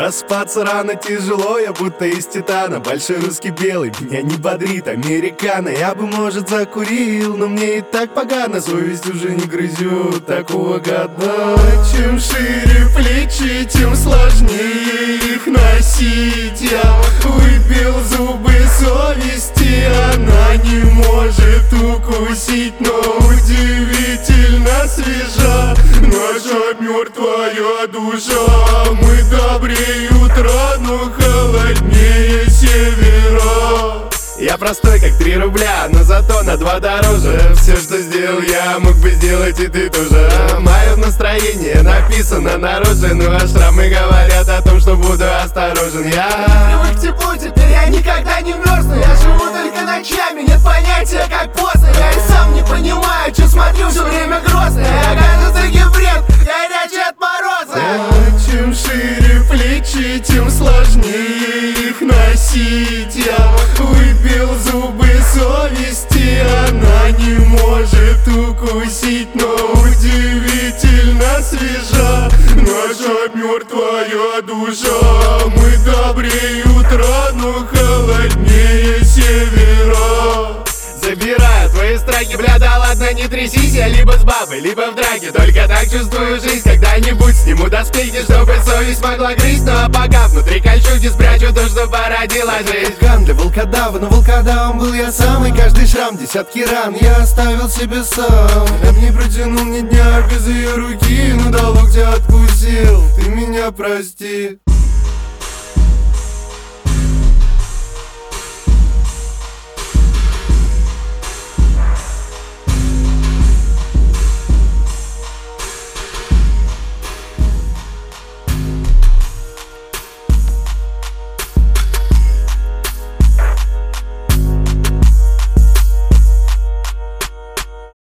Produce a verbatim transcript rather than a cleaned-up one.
Проспаться рано тяжело, я будто из титана. Большой русский белый, меня не бодрит американо. Я бы, может, закурил, но мне и так погано. Совесть уже не грызет такого года. Чем шире плечи, тем сложнее их носить. Я выбил зубы совести, она не может укусить. Но удивительно свежа наша мертвая душа. Мы добрее утра, но холоднее севера. Я простой, как три рубля, но зато на два дороже. Все, что сделал я, мог бы сделать и ты тоже. Мое настроение написано на роже. Ну а шрамы говорят о том, что буду осторожен. Я привык к теплу, теперь я никогда не мерзну. Я живу только ночами, нет понятия, как поздно. Я и сам не понимаю, что смотрю все время грозно. Я, кажется, гибрид, горячий от мороза. Чем шире плечи, тем сложнее их носить. Я выбил зубы совести, она не может укусить. Но удивительно свежа наша мертвая душа. Мы добрее утра, но холоднее севера. Забираю твои страхи, бля, да ладно, не трясись. Я либо с бабой, либо в драке. Только так чувствую жизнь, когда-нибудь сниму доспехи, чтобы совесть могла грызть. Ну а пока внутри кольчуги спрячу то, что породила жизнь. Вулкан для волкодава, но волкодавом был я сам. И каждый шрам, десятки ран я оставил себе сам. Я б не протянул ни дня без ее руки, но до локтя откусил, ты меня прости.